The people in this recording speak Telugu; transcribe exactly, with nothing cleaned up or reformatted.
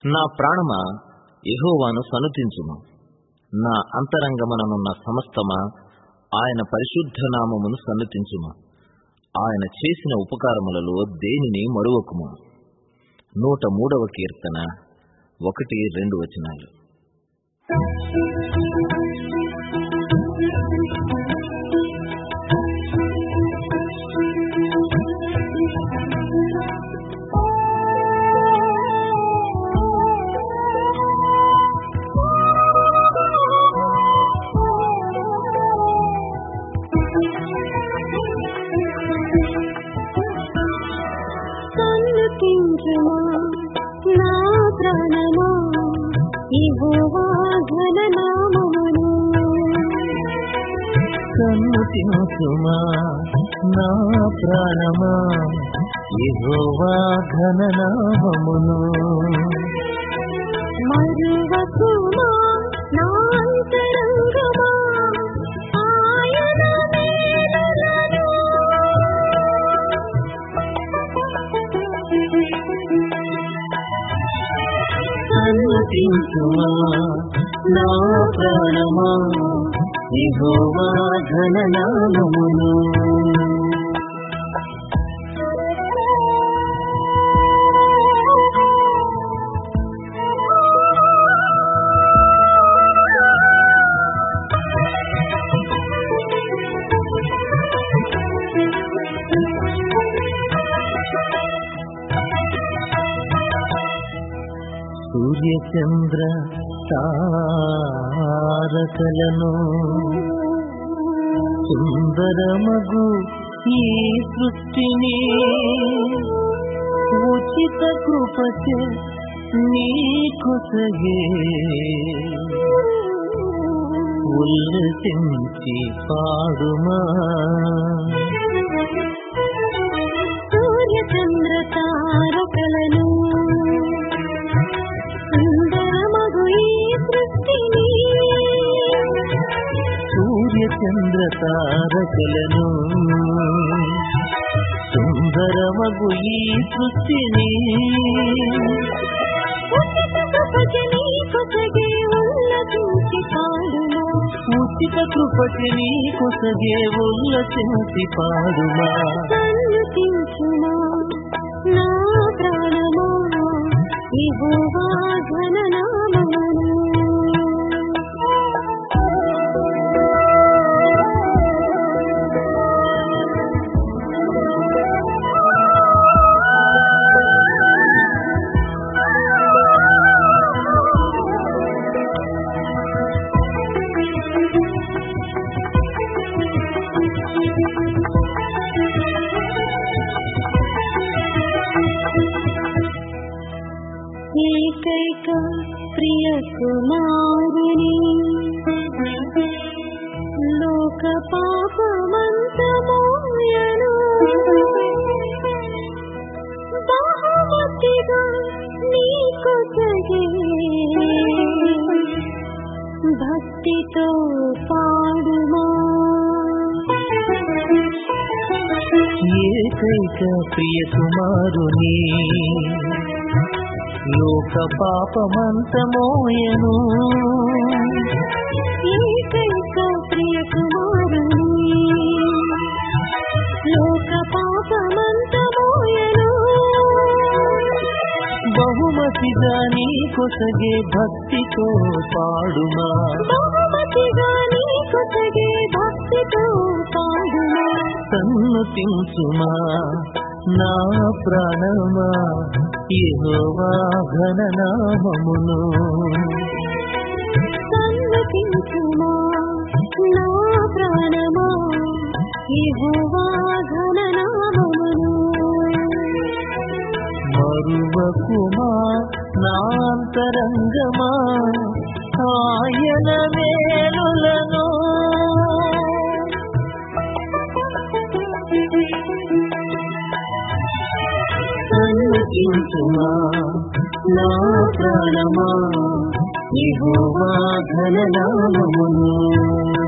నా ప్రాణమా యెహోవాను సన్నుతించుము. నా అంతరంగముననున్న సమస్తమా ఆయన పరిశుద్ధ నామమును సన్నుతించుము. ఆయన చేసిన ఉపకారములలో దేనిని మరువకుము. నూట మూడవ కీర్తన ఒకటి రెండు వచనాలు. సన్నుతించుమా నా ప్రాణమా యెహోవా ఘననామమును. సన్నుతించుమా నా ప్రాణమా యెహోవా ఘననామమును. మరువకుమా నా అంతరంగమా ఆయన మేలులను. సన్నుతించుమా నా ప్రాణమా యెహోవా ఘననామమును. సూర్యచంద్ర తారకలను సుందరమగు ఈ సృష్టిని ఉచిత కృపచే నీకొసగే ఉల్లసించి పాడుమా. సూర్యచంద్ర తారకలను సుందరమగు ఈ సృష్టిని సూర్యచంద్ర తారకలను సుందరమగు ఈ సృష్టిని ఉచిత కృపకి నీకొసగే ఉచిత కృపకి నీకొసగే ఉల్లసించి ఉల్లసించి పాడుమా. పాడుమా. సన్నుతించుమా నా ప్రాణమా యెహోవా ఘననామమును. ఏకైక ప్రియ కుమారుని లోక పాపమంతమోయను. బహుమతిగా నీకొసగే భక్తితో పాడుమా. ఏకైక ప్రియ కుమారుని లోక పాపమంతమోయను. ఏకైక ప్రియ కుమారుని లోక పాపమంతమోయను. బహుమతిగా నీకొసగే భక్తితో పాడుమా. బహుమతిగా నీకొసగే భక్తితో పాడుమా. సన్నుతించుమా నా ప్రాణమా యెహోవా ఘననామమును. సన్నుతించుమా నా ప్రాణమా యెహోవా ఘననామమును. మరువకుమా నా అంతరంగమా ఆయన మేలులను. సన్నుతించుమా నా ప్రాణమా యెహోవా ఘననామమును.